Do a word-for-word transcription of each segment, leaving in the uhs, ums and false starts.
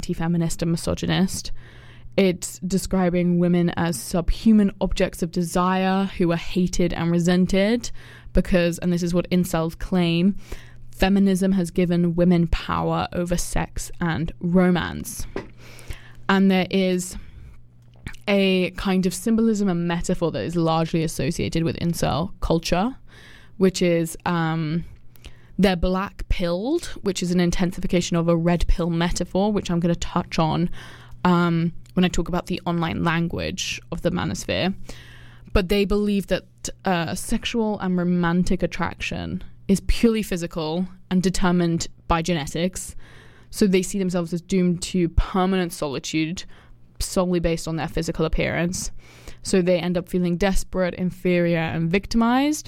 anti-feminist and misogynist. It's describing women as subhuman objects of desire who are hated and resented because, and this is what incels claim, feminism has given women power over sex and romance. And there is a kind of symbolism and metaphor that is largely associated with incel culture, which is um, they're black-pilled, which is an intensification of a red pill metaphor, which I'm going to touch on um, when I talk about the online language of the manosphere. But they believe that uh, sexual and romantic attraction is purely physical and determined by genetics. So they see themselves as doomed to permanent solitude solely based on their physical appearance. So they end up feeling desperate, inferior, and victimized.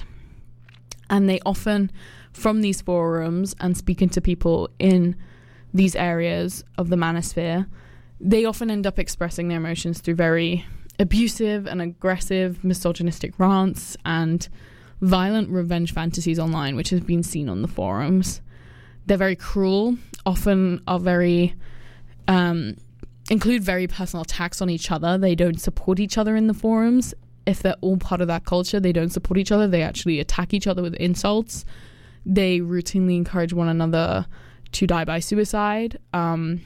And they often, from these forums and speaking to people in these areas of the manosphere, they often end up expressing their emotions through very abusive and aggressive misogynistic rants and violent revenge fantasies online, which has been seen on the forums. They're very cruel, often are very, um, include very personal attacks on each other. They don't support each other in the forums. If they're all part of that culture, they don't support each other. They actually attack each other with insults. They routinely encourage one another to die by suicide. Um,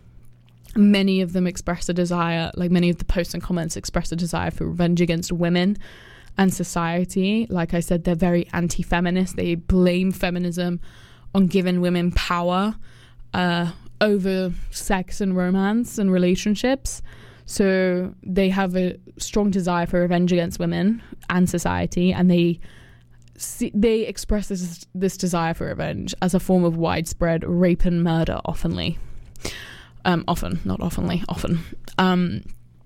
many of them express a desire, like many of the posts and comments express a desire for revenge against women and society. Like I said, they're very anti-feminist. They blame feminism on giving women power uh, over sex and romance and relationships. So they have a strong desire for revenge against women and society, and they see, they express this, this desire for revenge as a form of widespread rape and murder, oftenly. Um, often, not oftenly, often. Um,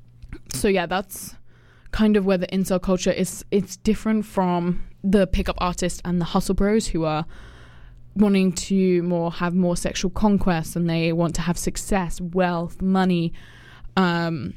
so yeah, that's kind of where the incel culture is. It's different from the pickup artists and the hustle bros who are wanting to more have more sexual conquest, and they want to have success, wealth, money, um,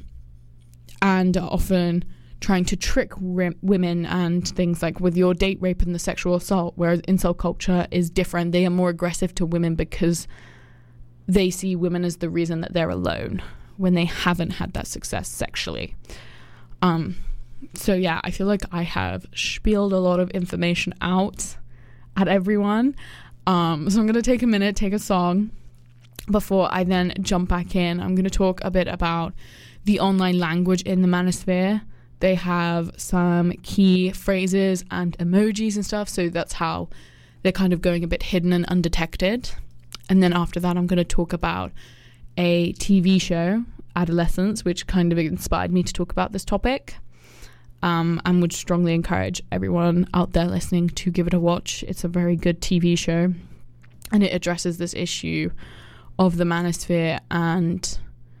and are often trying to trick ri- women and things like with your date rape and the sexual assault, whereas incel culture is different. They are more aggressive to women because they see women as the reason that they're alone when they haven't had that success sexually. Um, so yeah, I feel like I have spieled a lot of information out at everyone. Um, so I'm going to take a minute, take a song before I then jump back in. I'm going to talk a bit about the online language in the manosphere. They have some key phrases and emojis and stuff, so that's how they're kind of going a bit hidden and undetected. And then after that, I'm going to talk about a T V show, Adolescence, which kind of inspired me to talk about this topic. Um, and would strongly encourage everyone out there listening to give it a watch. It's a very good T V show, and it addresses this issue of the manosphere and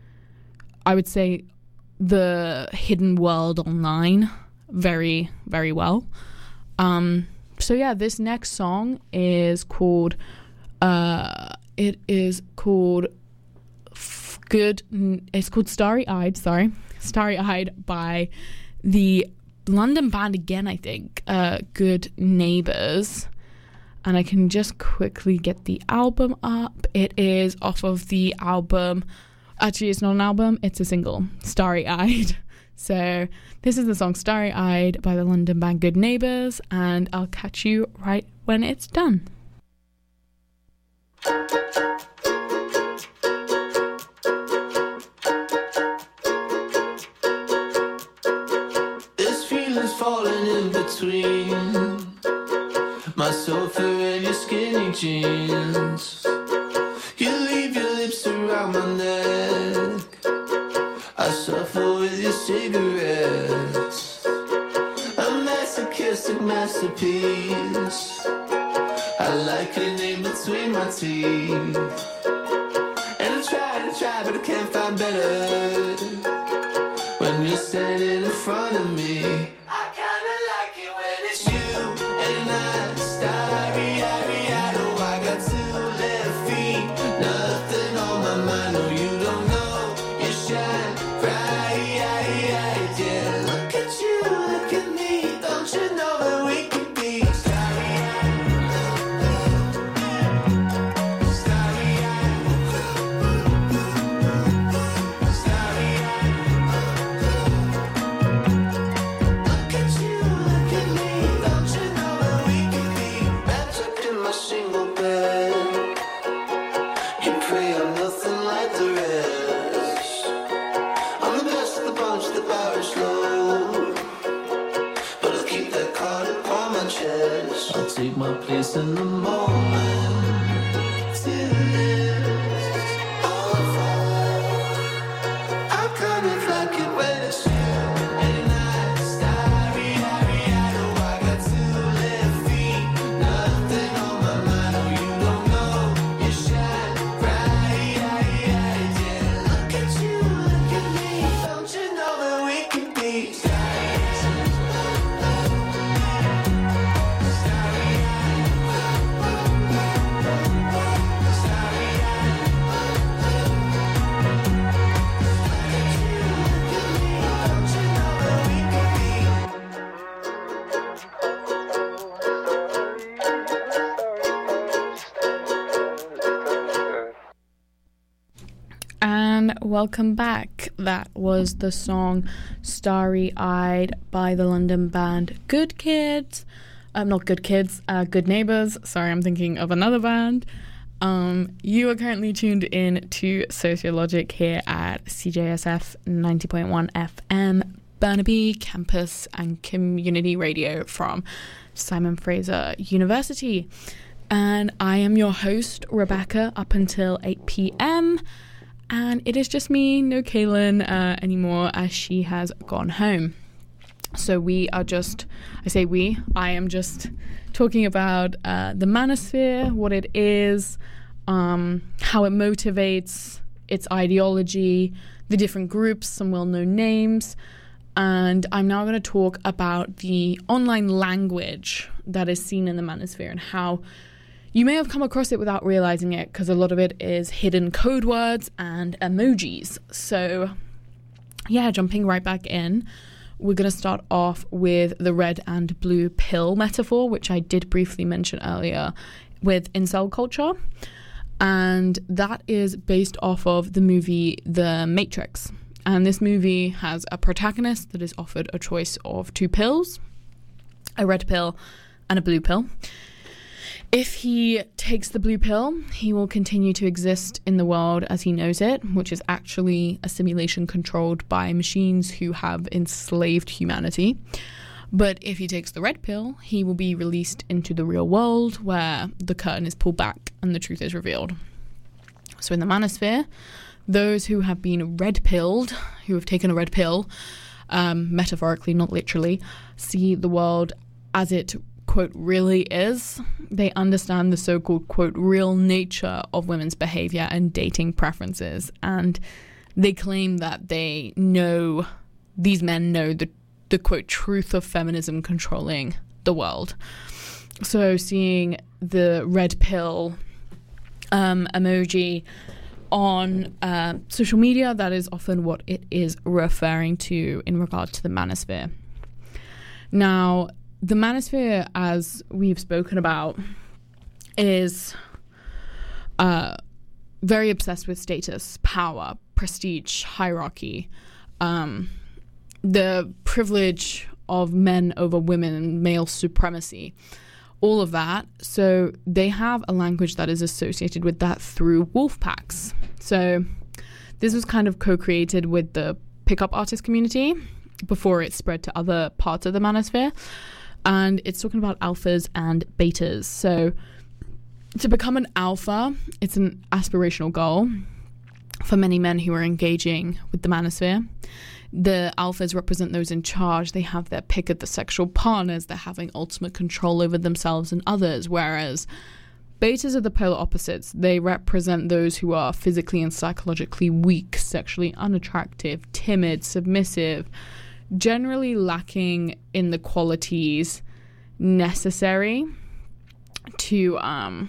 I would say the hidden world online very, very well. Um, so yeah, this next song is called, uh, it is called F- Good, it's called Starry Eyed, sorry, Starry Eyed by the London band again, I think, uh, Good Neighbours. And I can just quickly get the album up. It is off of the album, actually it's not an album, it's a single, Starry Eyed. So this is the song Starry Eyed by the London band Good Neighbours, and I'll catch you right when it's done. This feeling's falling in between my sofa and your skinny jeans. You leave your lips around my neck, I suffer with your cigarettes. A masochistic masterpiece, I like your name between my teeth. And I try to try but I can't find better when you're standing in front of me. I kinda like it when it's you and I, starry-eyed. Oh, I got two left feet, nothing on my mind. No, you don't know, you shine bright, yeah. Look at you, look at me, don't you know that we can be starry-eyed, starry-eyed. place in the moment. Till it's over. I kind of like it when it's you and I. Starry-eyed, oh, I got two left feet, nothing on my mind. Oh, you don't know, you shine bright, yeah. Look at you, look at me. Don't you know that we can be stars? And welcome back. That was the song Starry-Eyed by the London band Good Kids. Um, not Good Kids, uh, Good Neighbours. Sorry, I'm thinking of another band. Um, you are currently tuned in to Sociologic here at C J S F ninety point one F M, Burnaby Campus and Community Radio from Simon Fraser University. And I am your host, Rebecca, up until eight p.m. And it is just me, no Kaylin uh, anymore, as she has gone home. So we are just, I say we, I am just talking about uh, the manosphere, what it is, um, how it motivates, its ideology, the different groups, some well-known names. And I'm now going to talk about the online language that is seen in the manosphere and how you may have come across it without realizing it, because a lot of it is hidden code words and emojis. So, yeah, jumping right back in, we're going to start off with the red and blue pill metaphor, which I did briefly mention earlier with incel culture. And that is based off of the movie The Matrix. And this movie has a protagonist that is offered a choice of two pills, a red pill and a blue pill. If he takes the blue pill, he will continue to exist in the world as he knows it, which is actually a simulation controlled by machines who have enslaved humanity. But if he takes the red pill, he will be released into the real world where the curtain is pulled back and the truth is revealed. So in the manosphere, those who have been red-pilled, who have taken a red pill, um, metaphorically, not literally, see the world as it quote, really is. They understand the so-called, quote, real nature of women's behavior and dating preferences. And they claim that they know, these men know the, the quote, truth of feminism controlling the world. So seeing the red pill um, emoji on uh, social media, that is often what it is referring to in regard to the manosphere. Now, the manosphere, as we've spoken about, is uh, very obsessed with status, power, prestige, hierarchy, um, the privilege of men over women and male supremacy, all of that. So they have a language that is associated with that through wolf packs. So this was kind of co-created with the pickup artist community before it spread to other parts of the manosphere. And it's talking about alphas and betas. So to become an alpha, it's an aspirational goal for many men who are engaging with the manosphere. The alphas represent those in charge. They have their pick of the sexual partners. They're having ultimate control over themselves and others. Whereas betas are the polar opposites. They represent those who are physically and psychologically weak, sexually unattractive, timid, submissive, generally lacking in the qualities necessary to um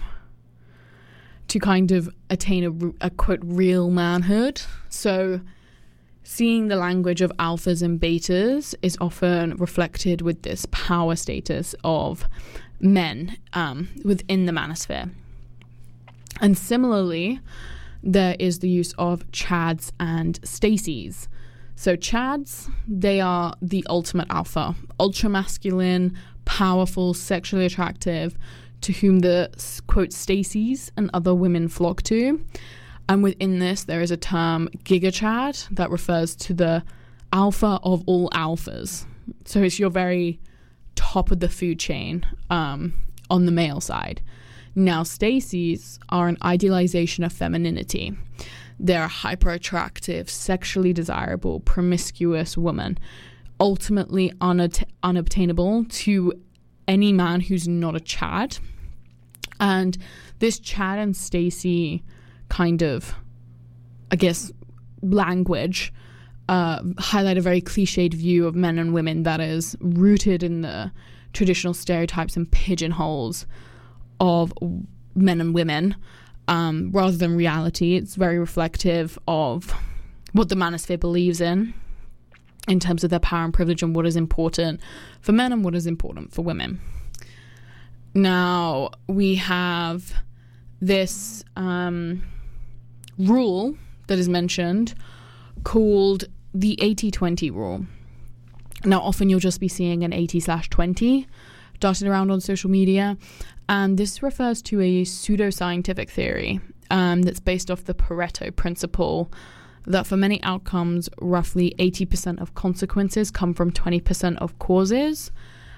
to kind of attain a, a quote real manhood. So seeing the language of alphas and betas is often reflected with this power status of men um, within the manosphere. And similarly, there is the use of Chads and Stacys. So Chads, they are the ultimate alpha, ultra-masculine, powerful, sexually attractive, to whom the, quote, Stacys and other women flock to. And within this, there is a term, Giga Chad, that refers to the alpha of all alphas. So it's your very top of the food chain um, on the male side. Now, Stacey's are an idealization of femininity. They're a hyper-attractive, sexually desirable, promiscuous woman, ultimately unat- unobtainable to any man who's not a Chad. And this Chad and Stacey kind of, I guess, language uh, highlight a very cliched view of men and women that is rooted in the traditional stereotypes and pigeonholes of men and women, um, rather than reality. It's very reflective of what the manosphere believes in, in terms of their power and privilege and what is important for men and what is important for women. Now, we have this um, rule that is mentioned called the eighty twenty rule. Now, often you'll just be seeing an eighty slash twenty darted around on social media, and this refers to a pseudoscientific theory um, that's based off the Pareto principle, that for many outcomes, roughly eighty percent of consequences come from twenty percent of causes.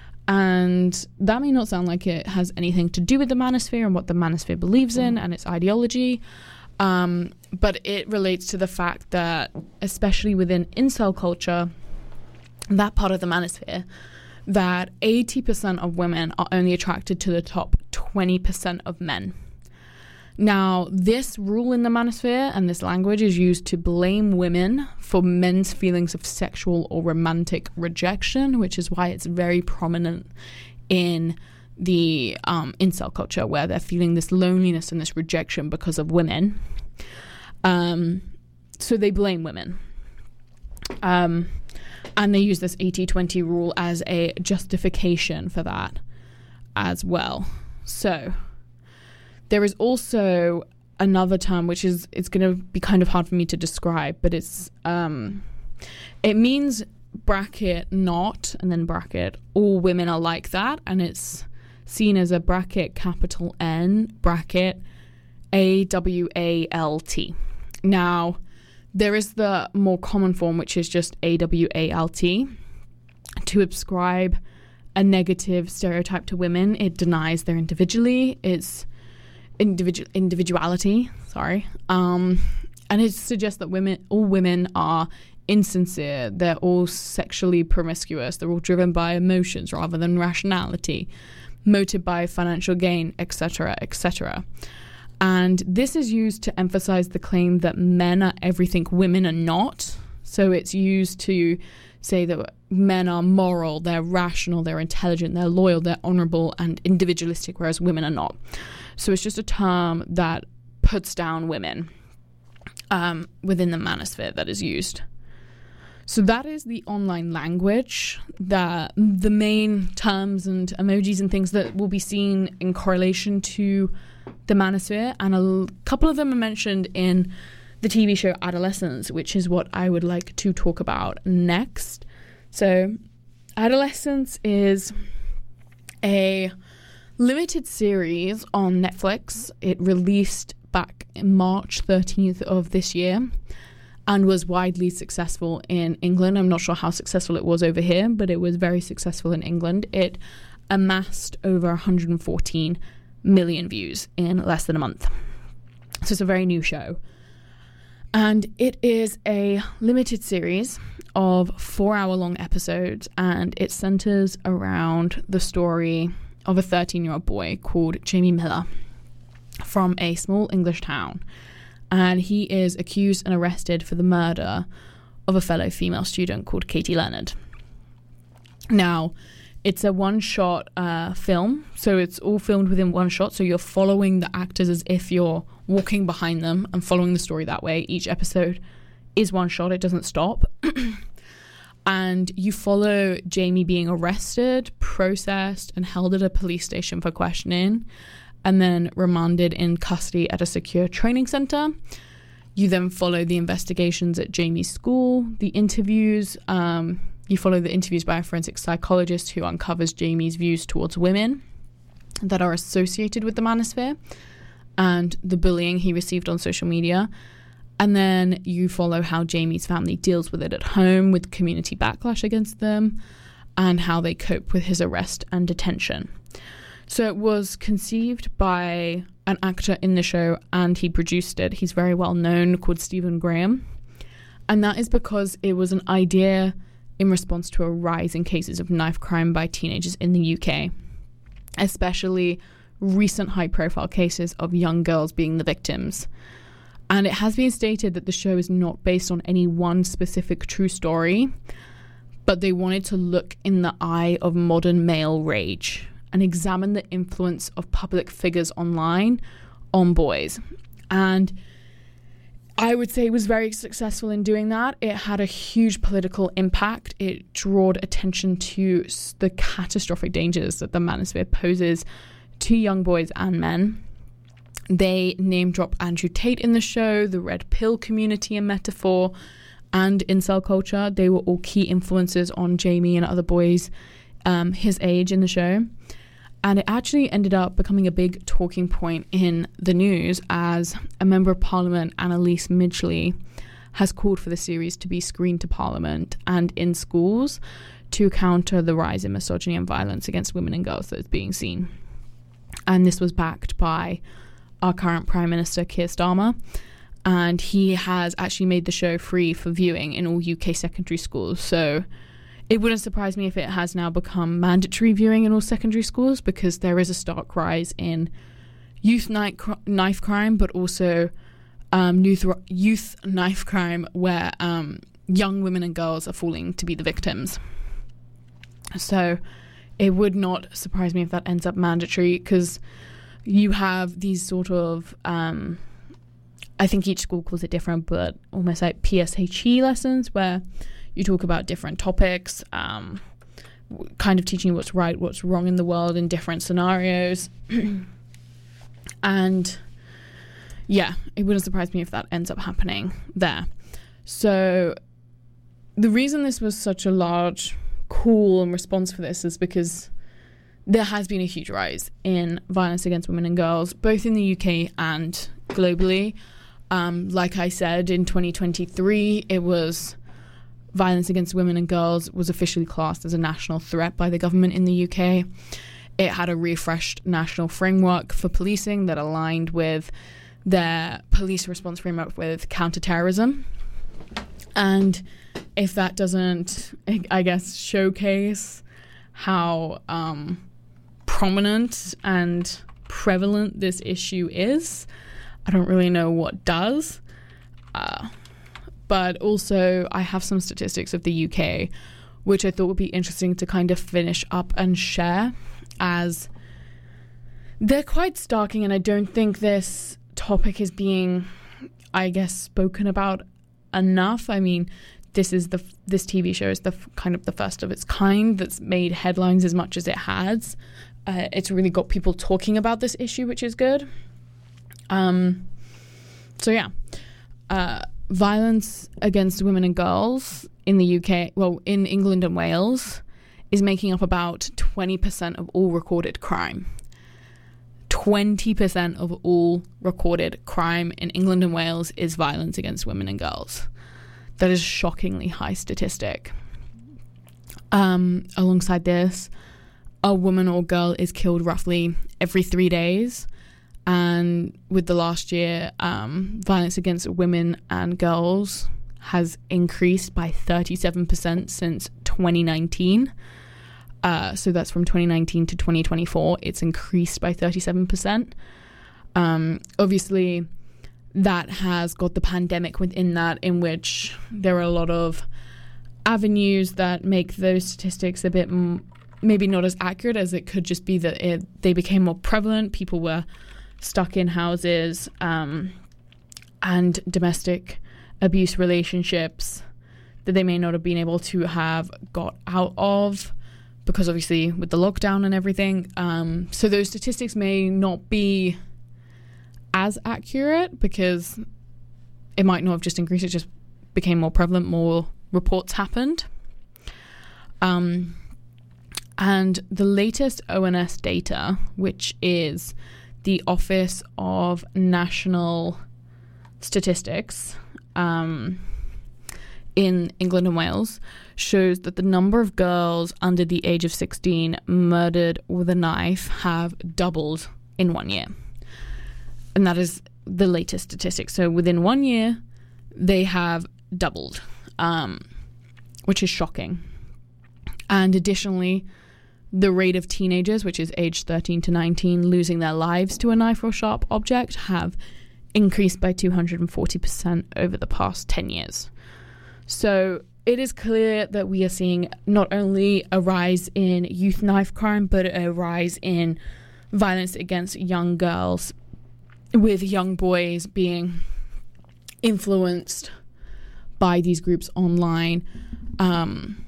And that may not sound like it has anything to do with the manosphere and what the manosphere believes in and its ideology, um, but it relates to the fact that, especially within incel culture, that part of the manosphere, that eighty percent of women are only attracted to the top twenty percent of men. Now, this rule in the manosphere and this language is used to blame women for men's feelings of sexual or romantic rejection, which is why it's very prominent in the um, incel culture, where they're feeling this loneliness and this rejection because of women. Um, so they blame women. Um, and they use this eighty twenty rule as a justification for that as well. So there is also another term, which is, it's going to be kind of hard for me to describe, but it's, um, it means bracket not, and then bracket, all women are like that, and it's seen as a bracket capital N, bracket A W A L T. Now, there is the more common form, which is just A W A L T, to ascribe a negative stereotype to women. It denies their individually, it's individual individuality, sorry, um, and it suggests that women, all women are insincere, they're all sexually promiscuous, they're all driven by emotions rather than rationality, motivated by financial gain, et cetera, et cetera. And this is used to emphasize the claim that men are everything women are not. So it's used to say that men are moral, they're rational, they're intelligent, they're loyal, they're honorable and individualistic, whereas women are not. So it's just a term that puts down women um, within the manosphere that is used. So that is the online language, that the main terms and emojis and things that will be seen in correlation to the manosphere. And a l- couple of them are mentioned in the T V show Adolescence, which is what I would like to talk about next. So Adolescence is a limited series on Netflix. It released back in March thirteenth of this year and was widely successful in England. I'm not sure how successful it was over here, but it was very successful in England. It amassed over one hundred fourteen million views in less than a month. So it's a very new show. And it is a limited series of four-hour-long episodes, and it centers around the story of a thirteen-year-old boy called Jamie Miller from a small English town. And he is accused and arrested for the murder of a fellow female student called Katie Leonard. Now, it's a one-shot uh, film, so it's all filmed within one shot, so you're following the actors as if you're walking behind them and following the story that way. Each episode is one shot, it doesn't stop. And you follow Jamie being arrested, processed, and held at a police station for questioning, and then remanded in custody at a secure training center. You then follow the investigations at Jamie's school, the interviews. Um, you follow the interviews by a forensic psychologist who uncovers Jamie's views towards women that are associated with the manosphere and the bullying he received on social media. And then you follow how Jamie's family deals with it at home, with community backlash against them, and how they cope with his arrest and detention. So it was conceived by an actor in the show, and he produced it. He's very well known, called Stephen Graham. And that is because it was an idea in response to a rise in cases of knife crime by teenagers in the U K, especially recent high-profile cases of young girls being the victims. And it has been stated that the show is not based on any one specific true story, but they wanted to look in the eye of modern male rage and examine the influence of public figures online on boys. And I would say it was very successful in doing that. It had a huge political impact. It drew attention to the catastrophic dangers that the manosphere poses to young boys and men. They name drop Andrew Tate in the show, the red pill community and metaphor, and incel culture. They were all key influences on Jamie and other boys um, his age in the show. And it actually ended up becoming a big talking point in the news as a member of Parliament, Annalise Midgley, has called for the series to be screened to Parliament and in schools to counter the rise in misogyny and violence against women and girls that is being seen. And this was backed by our current Prime Minister, Keir Starmer, and he has actually made the show free for viewing in all U K secondary schools. So it wouldn't surprise me if it has now become mandatory viewing in all secondary schools, because there is a stark rise in youth knife crime, but also um, youth, youth knife crime where um, young women and girls are falling to be the victims. So it would not surprise me if that ends up mandatory, because you have these sort of, um, I think each school calls it different, but almost like P S H E lessons where you talk about different topics, um, kind of teaching what's right, what's wrong in the world in different scenarios. And yeah, it wouldn't surprise me if that ends up happening there. So the reason this was such a large call and response for this is because there has been a huge rise in violence against women and girls, both in the U K and globally. Um, like I said, in twenty twenty-three, it was violence against women and girls was officially classed as a national threat by the government in the U K. It had a refreshed national framework for policing that aligned with their police response framework with counterterrorism. And if that doesn't, I guess, showcase how um, prominent and prevalent this issue is, I don't really know what does. Uh, but also, I have some statistics of the U K, which I thought would be interesting to kind of finish up and share, as they're quite starking, and I don't think this topic is being, I guess, spoken about enough. I mean, this is the this T V show is the kind of the first of its kind that's made headlines as much as it has. Uh, it's really got people talking about this issue, which is good. Um, so yeah, uh, violence against women and girls in the U K, well, in England and Wales, is making up about twenty percent of all recorded crime. twenty percent of all recorded crime in England and Wales is violence against women and girls. That is a shockingly high statistic. Um, alongside this, a woman or girl is killed roughly every three days. And with the last year, um, violence against women and girls has increased by thirty-seven percent since twenty nineteen. Uh, so that's from twenty nineteen to twenty twenty-four. It's increased by thirty-seven percent. Um, obviously, that has got the pandemic within that, in which there are a lot of avenues that make those statistics a bit m- maybe not as accurate as it could just be that it, they became more prevalent. People were stuck in houses, um, and domestic abuse relationships that they may not have been able to have got out of, because obviously with the lockdown and everything. Um, so those statistics may not be as accurate, because it might not have just increased, it just became more prevalent, more reports happened. Um, and the latest O N S data, which is the Office of National Statistics, um, in England and Wales shows that the number of girls under the age of sixteen murdered with a knife have doubled in one year. And that is the latest statistic. So within one year, they have doubled, um, which is shocking. And additionally, the rate of teenagers, which is age thirteen to nineteen, losing their lives to a knife or sharp object have increased by two hundred forty percent over the past ten years. So it is clear that we are seeing not only a rise in youth knife crime, but a rise in violence against young girls, with young boys being influenced by these groups online. Um,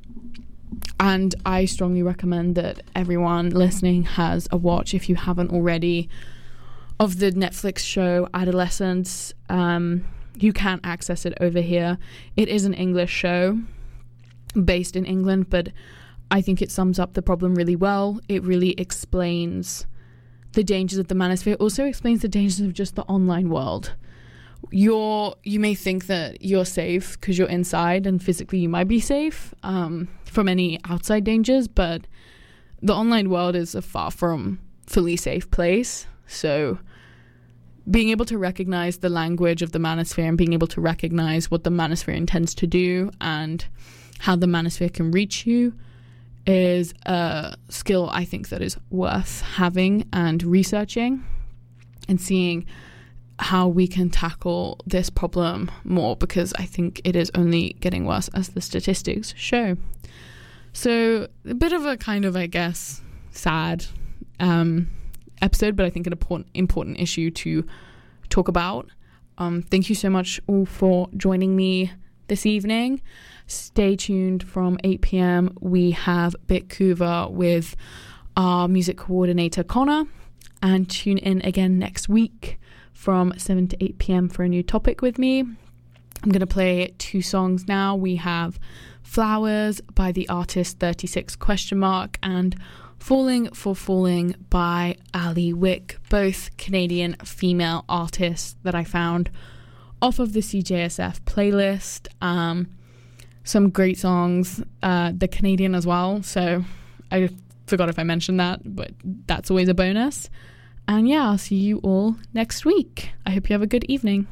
and I strongly recommend that everyone listening has a watch, if you haven't already, of the Netflix show Adolescence. Um, you can access it over here. It is an English show based in England, but I think it sums up the problem really well. It really explains the dangers of the manosphere. It also explains the dangers of just the online world. You're, you may think that you're safe because you're inside, and physically you might be safe um, from any outside dangers, but the online world is a far from fully safe place. So being able to recognize the language of the manosphere and being able to recognize what the manosphere intends to do and how the manosphere can reach you is a skill I think that is worth having and researching and seeing how we can tackle this problem more, because I think it is only getting worse as the statistics show. So a bit of a kind of, I guess, sad um, episode, but I think an important, important issue to talk about. Um, thank you so much all for joining me this evening. Stay tuned from eight p.m. We have Bitkuva with our music coordinator, Connor, and tune in again next week from seven to eight p.m. for a new topic with me. I'm going to play two songs now. We have Flowers by the artist thirty-six question mark and Falling for Falling by Ali Wick, both Canadian female artists that I found off of the C J S F playlist. Um, some great songs, uh, the Canadian as well, so I forgot if I mentioned that, but that's always a bonus. And yeah, I'll see you all next week. I hope you have a good evening.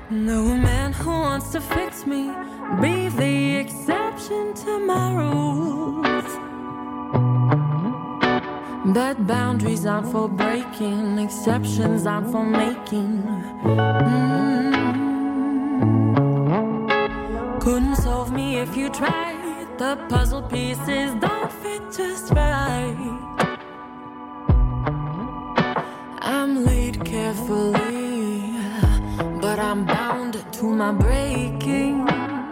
No man who wants to fix me, be the exception to my rules. But boundaries aren't for breaking, exceptions aren't for making. Mm. Couldn't solve me if you tried, the puzzle pieces don't fit just right. I'm laid carefully, but I'm bound to my breaking.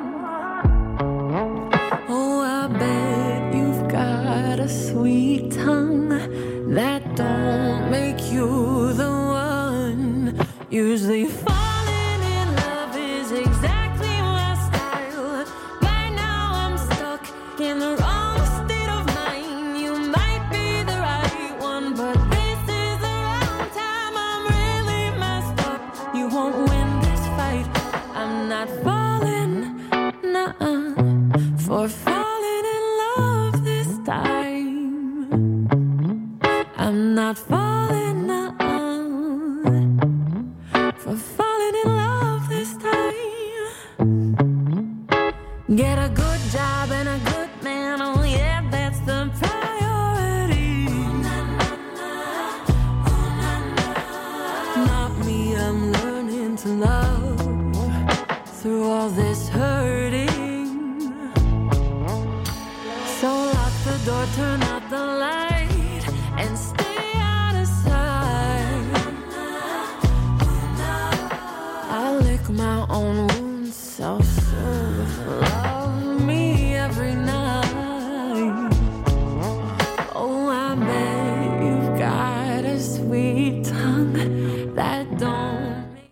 Oh, I bet you've got a sweet tongue that don't make you the one. Usually falling in love is exactly my style. By now I'm stuck in the wrong state of mind. You might be the right one, but this is the wrong time. I'm really messed up. You won't win this fight. I'm not falling, nuh-uh, for falling in love this time. I'm not falling, nuh-uh, for falling in love this time. Get a good job and a good man, oh yeah, that's the priority. Not me, I'm learning to love through all this hurting. So lock the door, turn out the light, and stay out of sight. I lick my own wounds, self-serve. Love me every night. Oh, I bet you've got a sweet tongue that don't make...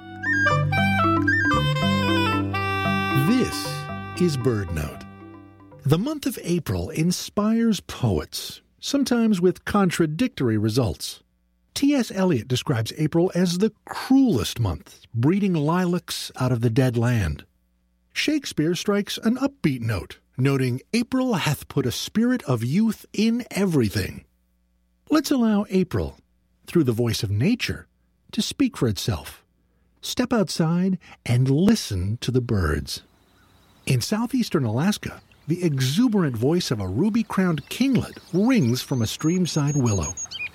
This is BirdNote. The month of April inspires poets, sometimes with contradictory results. T S Eliot describes April as the cruelest month, breeding lilacs out of the dead land. Shakespeare strikes an upbeat note, noting April hath put a spirit of youth in everything. Let's allow April, through the voice of nature, to speak for itself. Step outside and listen to the birds. In southeastern Alaska, the exuberant voice of a ruby-crowned kinglet rings from a streamside willow.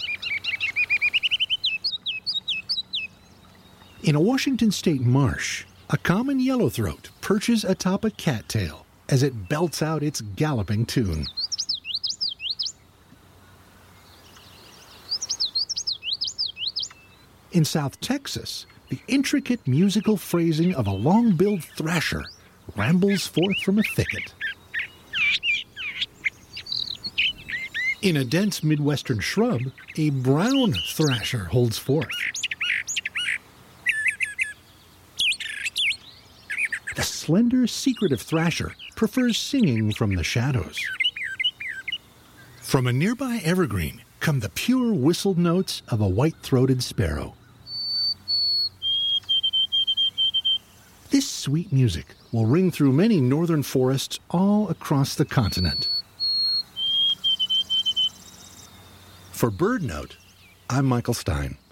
In a Washington state marsh, a common yellowthroat perches atop a cattail as it belts out its galloping tune. In South Texas, the intricate musical phrasing of a long-billed thrasher rambles forth from a thicket. In a dense Midwestern shrub, a brown thrasher holds forth. The slender, secretive thrasher prefers singing from the shadows. From a nearby evergreen come the pure whistled notes of a white-throated sparrow. This sweet music will ring through many northern forests all across the continent. For BirdNote, I'm Michael Stein.